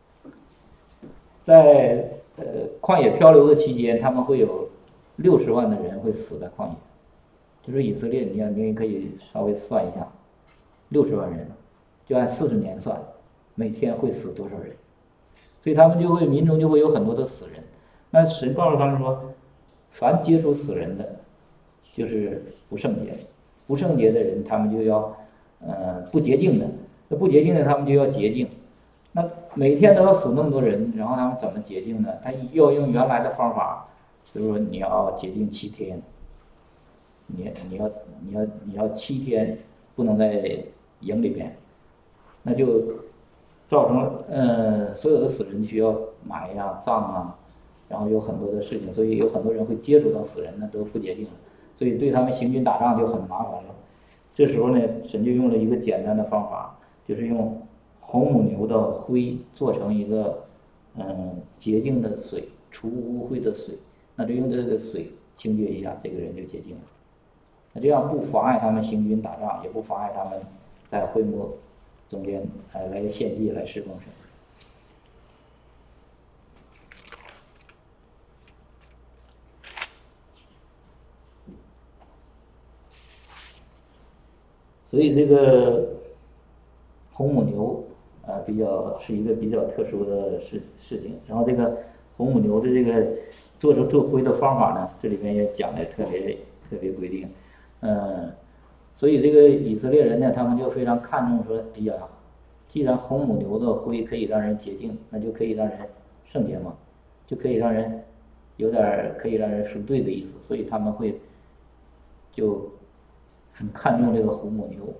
在旷野漂流的期间，他们会有60万的人会死在旷野。就是以色列，你也可以稍微算一下，60万人，就按40年算，每天会死多少人？所以他们民众就会有很多的死人。那神告诉他们说，凡接触死人的，就是不圣洁，不圣洁的人，他们就要不洁净的，那不洁净的他们就要洁净。那每天都要死那么多人，然后他们怎么洁净呢？他要用原来的方法，比如说你要洁净7天，你要7天不能在营里边，那就造成所有的死人需要埋呀、葬啊，然后有很多的事情，所以有很多人会接触到死人呢，都不洁净，所以对他们行军打仗就很麻烦了。这时候呢，神就用了一个简单的方法，就是用红母牛的灰做成一个洁净的水，除污秽的水，那就用这个水清洁一下，这个人就洁净了。那这样不妨碍他们行军打仗，也不妨碍他们在会幕中间来献祭来侍奉神。所以这个红母牛是一个比较特殊的事情。然后这个红母牛的这个做灰的方法呢，这里面也讲的特别规定。所以这个以色列人呢，他们就非常看重说，哎呀，既然红母牛的灰可以让人洁净，那就可以让人圣洁嘛，就可以让人可以让人赎罪的意思。所以他们会就很看重这个红母牛。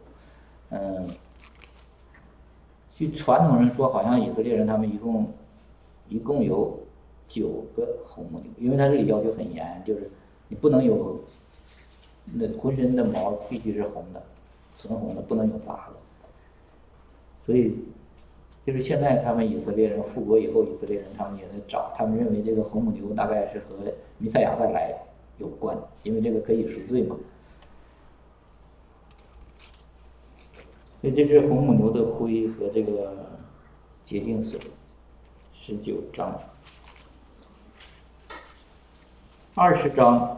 据传统上说，好像以色列人他们一共有9个红母牛，因为他这里要求很严，就是你不能有那浑身的毛必须是红的，纯红的，不能有杂的。所以就是现在他们以色列人复国以后，以色列人他们也在找，他们认为这个红母牛大概是和弥赛亚再来有关，因为这个可以赎罪嘛。所以这是红母牛的灰和这个洁净水，19章。20章，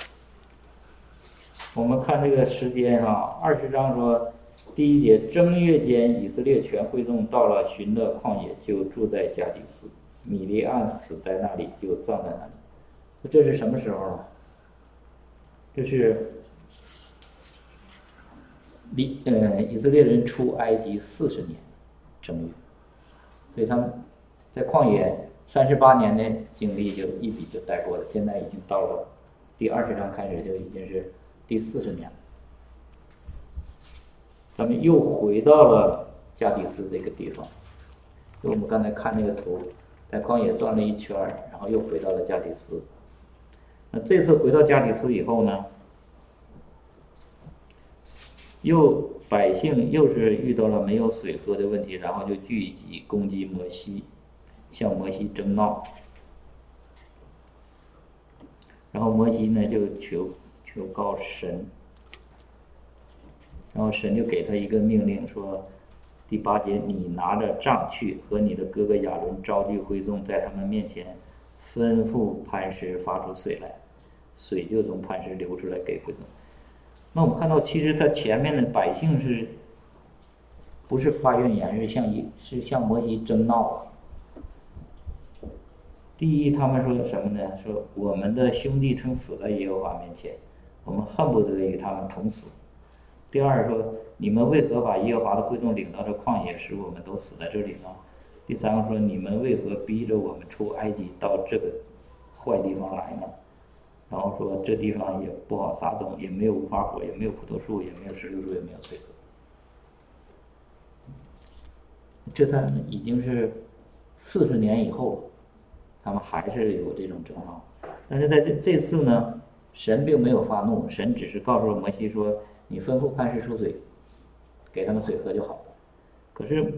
我们看这个时间啊，20章说，第1节，正月间，以色列全会众到了寻的旷野，就住在加底斯。米利暗死在那里，就葬在那里。这是什么时候呢？这是以色列人出埃及40年正月，所以他们在旷野38年的经历就一笔就带过了。现在已经到了第20章开始，就已经是第40年了。他们又回到了加底斯这个地方，就我们刚才看那个图，在旷野转了一圈，然后又回到了加底斯。那这次回到加底斯以后呢，百姓又是遇到了没有水喝的问题，然后就聚集攻击摩西，向摩西争闹。然后摩西呢就求告神，然后神就给他一个命令说，第8节，你拿着杖去，和你的哥哥亚伦召集会众，在他们面前吩咐磐石发出水来，水就从磐石流出来给会众。那我们看到，其实他前面的百姓不是发怨言，是向摩西争闹。第一，他们说什么呢？说我们的兄弟曾死在耶和华面前，我们恨不得与他们同死。第二说，你们为何把耶和华的会众领到这旷野，使我们都死在这里呢？第三个说，你们为何逼着我们出埃及到这个坏地方来呢？然后说这地方也不好撒种，也没有无花果，也没有葡萄树，也没有石榴树，也没有水河。这他们已经是40年以后了，他们还是有这种争闹。但是在这次呢，神并没有发怒，神只是告诉摩西说，你吩咐磐石出水，给他们水喝就好了。可是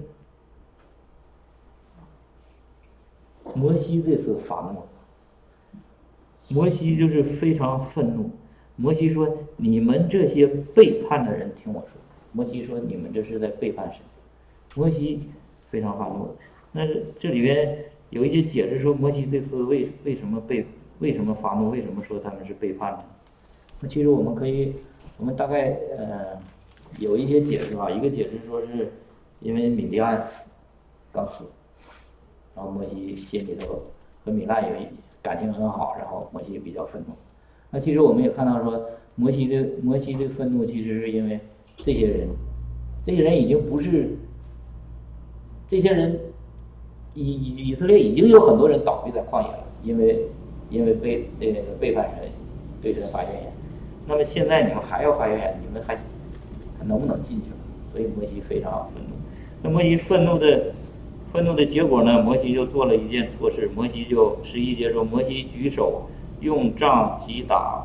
摩西这次发怒了，摩西就是非常愤怒。摩西说，你们这些背叛的人，听我说。摩西说，你们这是在背叛神。摩西非常发怒。那这里边有一些解释说，摩西这次为什么发怒，为什么说他们是背叛呢？那其实我们大概有一些解释吧。一个解释说是因为米利暗刚死，然后摩西心里头和米兰有感情很好，然后摩西比较愤怒。那其实我们也看到说，摩西的愤怒其实是因为这些人已经不是，这些人以色列已经有很多人倒闭在旷野了，因为背叛神，对神发怨言。那么现在你们还要发怨言，你们还能不能进去了？所以摩西非常愤怒。那摩西愤怒的结果呢？摩西就做了一件错事。摩西就11节说，摩西举手用杖击打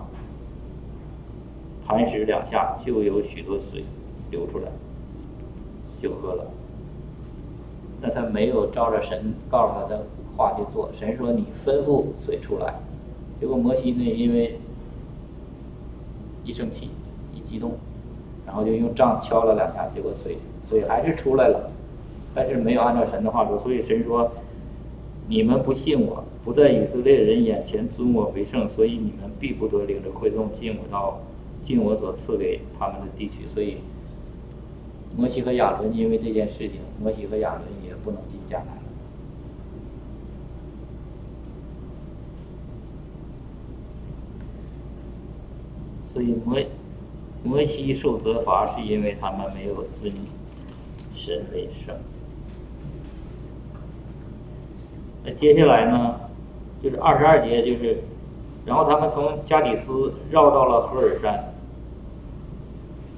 磐石2下，就有许多水流出来，就喝了。那他没有照着神告诉他的话去做。神说你吩咐水出来，结果摩西呢，因为一生气一激动，然后就用杖敲了2下，结果水还是出来了，但是没有按照神的话说。所以神说，你们不信我，不在以色列人眼前尊我为圣，所以你们必不得领着会众进我所赐给他们的地区。所以摩西和亚伦因为这件事情，摩西和亚伦也不能进迦南了。所以摩西受责罚，是因为他们没有尊神为圣。那接下来呢，就是22节，就是然后他们从加底斯绕到了赫尔山，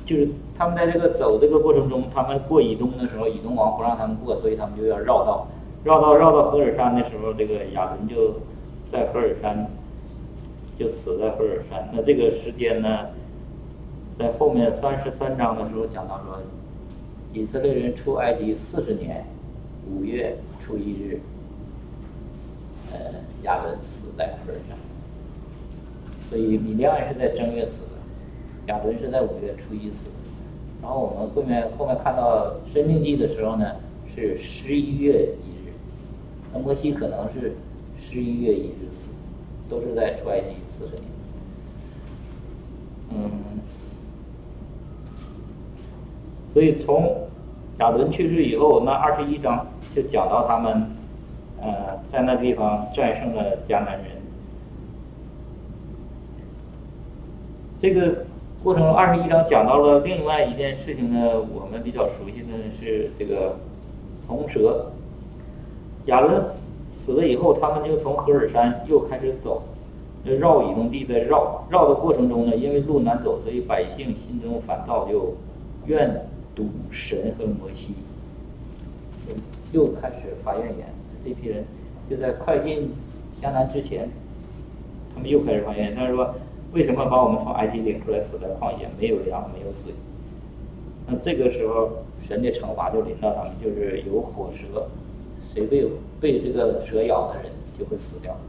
就是他们在这个走这个过程中，他们过以东的时候，以东王不让他们过，所以他们就要绕道，绕到荷尔山的时候，这个亚伦就在荷尔山就死在荷尔山。那这个时间呢，在后面33章的时候讲到说，以色列人出埃及40年5月初1日，亚伦死在荷尔山。所以米利暗是在正月死的，亚伦是在5月初1死的。然后我们后面看到申命记的时候呢，是11月1日，那摩西可能是11月1日死，都是在出埃及40年。所以从亚伦去世以后，那21章就讲到他们在那地方战胜了迦南人。这个过程21章讲到了另外一件事情呢，我们比较熟悉的是这个铜蛇。亚伦死了以后，他们就从荷尔山又开始走，绕以东地，在绕的过程中呢，因为路难走，所以百姓心中烦躁，就怨赌神和摩西，又开始发怨言。这批人就在快进迦南之前，他们又开始发怨言。他说，为什么把我们从埃及领出来，死在旷野，没有粮没有水？那这个时候神的惩罚就临到他们，就是有火蛇，谁被这个蛇咬的人就会死掉。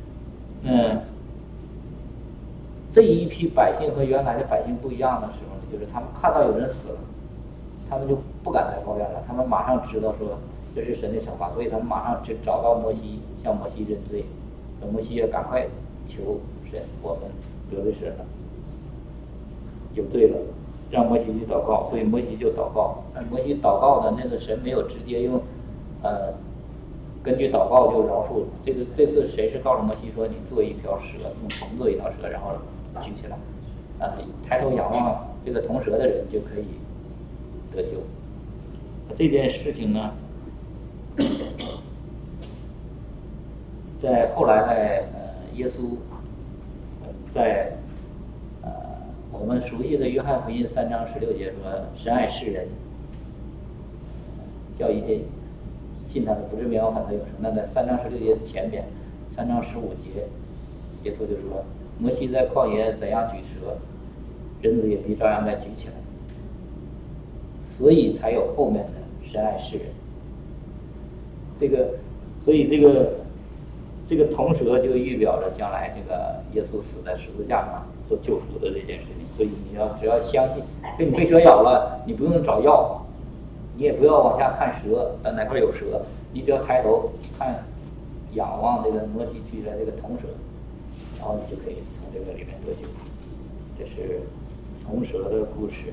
这一批百姓和原来的百姓不一样的时候呢，就是他们看到有人死了，他们就不敢再抱怨了，他们马上知道说这是神的惩罚，所以他们马上就找到摩西，向摩西认罪。摩西也赶快求神，我们得罪神了，有罪了，让摩西去祷告。所以摩西就祷告，摩西祷告的那个神没有直接用根据祷告就饶恕。这次谁是告诉摩西说，你做一条蛇，用铜做一条蛇，然后举起来，抬头仰望这个铜蛇的人就可以得救。这件事情呢，在后来耶稣在我们熟悉的约翰福音3章16节说，神爱世人，叫一切信他的不至灭亡，反得永生。那在3章16节的前边，3章15节，耶稣就说，摩西在旷野怎样举蛇，人子也必照样再举起来。所以才有后面的神爱世人。所以这个铜蛇就预表着将来这个耶稣死在十字架上做救赎的这件事情。所以你只要相信，被你被蛇咬了，你不用找药，你也不要往下看蛇，哪块有蛇，你只要抬头看，仰望这个摩西举出来这个铜蛇，然后你就可以从这个里面得救。这是铜蛇的故事。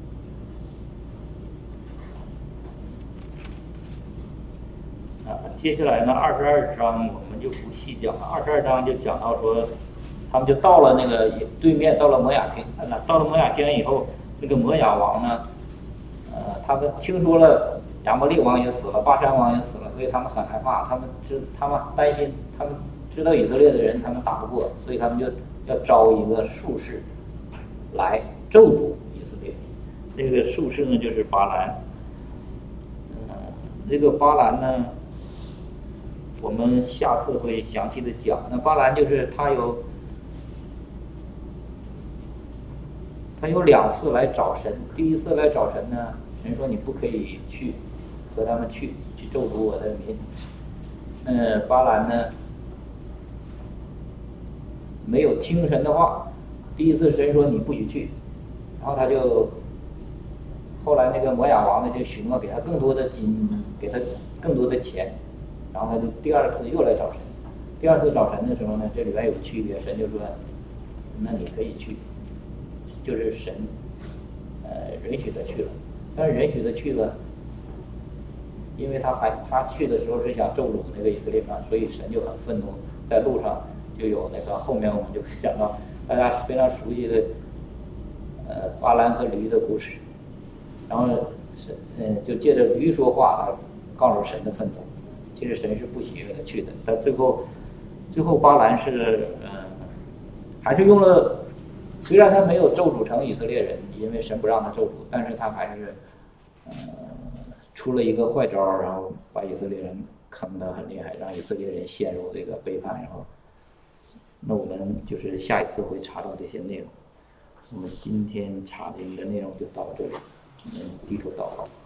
接下来呢，22章我们就不细讲了。22章就讲到说，他们就到了那个对面，到了摩亚平。到了摩亚平以后，那个摩亚王呢，他们听说了亚摩利王也死了，巴珊王也死了，所以他们很害怕。他们担心，他们知道以色列的人他们打不过，所以他们就要招一个术士来咒诅以色列。那个术士呢，就是巴兰。这个巴兰呢，我们下次会详细的讲。那巴兰就是他有2次来找神。第一次来找神呢，神说你不可以去和他们去咒诅我的民。巴兰呢没有听神的话。第一次神说你不许去，然后他就后来那个摩亚王呢就许诺给他更多的金，给他更多的钱，然后他就第二次又来找神。第二次找神的时候呢，这里面有区别，神就说那你可以去，就是神允许他去了。但是允许他去了，因为他去的时候是想咒诅那个以色列人，所以神就很愤怒。在路上就有那个，后面我们就讲到大家非常熟悉的巴兰和驴的故事。然后就借着驴说话来告诉神的愤怒。其实神是不喜悦他去的，但最后巴兰是还是用了虽然他没有咒诅成以色列人，因为神不让他咒诅，但是他还是出了一个坏招，然后把以色列人坑得很厉害，让以色列人陷入这个背叛。然后，那我们就是下一次会查到这些内容。我们今天查的一个内容就到这里，我们低头祷告。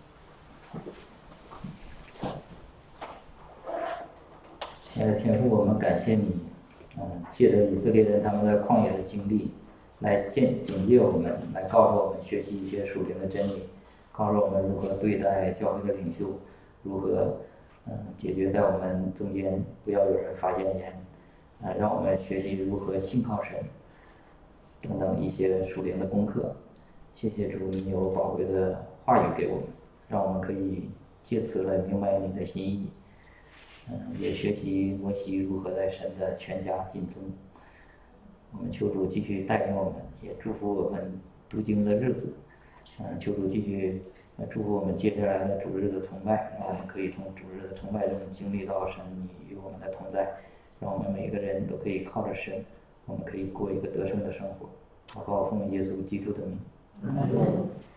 亲爱的天父，我们感谢你，借着以色列人他们在旷野的经历，来警戒我们，来告诉我们学习一些属灵的真理，告诉我们如何对待教会的领袖，如何解决在我们中间不要有人发怨言，让我们学习如何信靠神，等等一些属灵的功课。谢谢主，你有宝贵的话语给我们，让我们可以借此来明白你的心意。也学习摩西如何在神的全家尽忠。我们求主继续带领我们，也祝福我们读经的日子。求主继续祝福我们接下来的主日的崇拜，让我们可以从主日的崇拜中经历到神你与我们的同在，让我们每个人都可以靠着神，我们可以过一个得胜的生活。祷告奉耶稣基督的名。